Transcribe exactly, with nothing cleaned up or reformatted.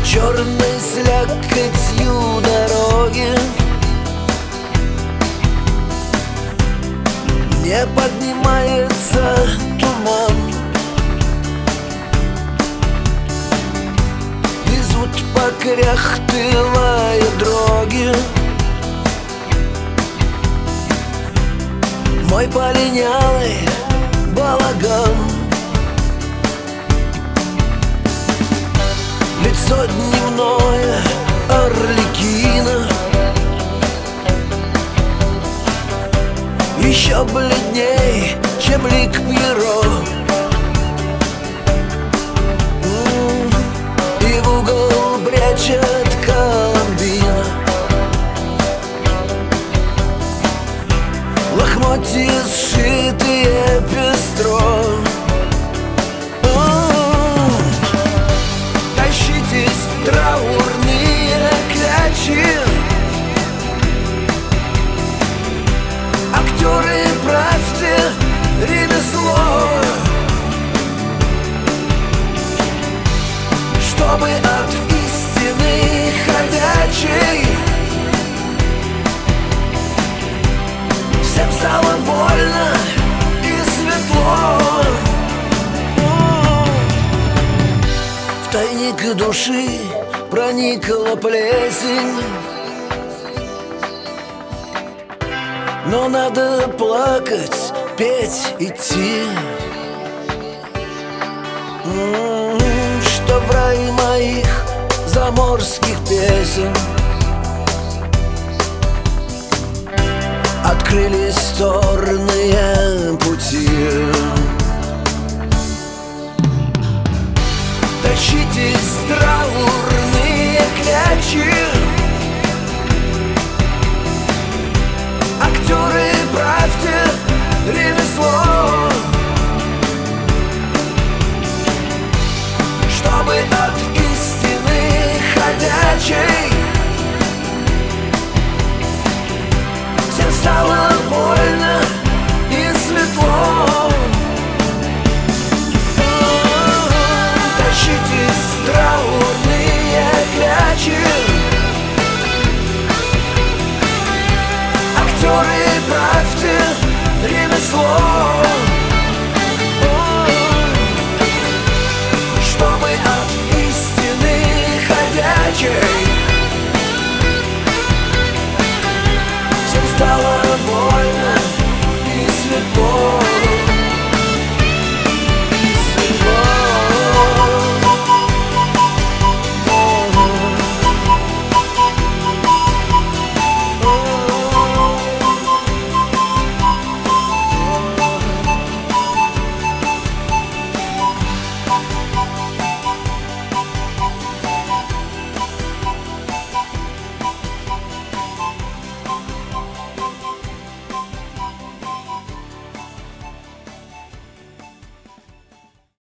черной слякотью дороги не поднимается туман. Везут покряхтылая дроги мой полинялый балаган. Лицо дневное Арлекина еще бледней, чем лик Пьеро. И в угол прячет Коломбина лохмотья, сшитые пестро. Тащитесь, траурные клячи, актеры, правьте ремесло, чтобы от истины ходячей всем стало больно и светло. В тайник души проникла плесень, но надо плакать, петь, идти, что в рай моих заморских песен открылись сторные пути. Тащитесь, траурные клячи, актеры, правьте ремесло, чтобы от истины ходячей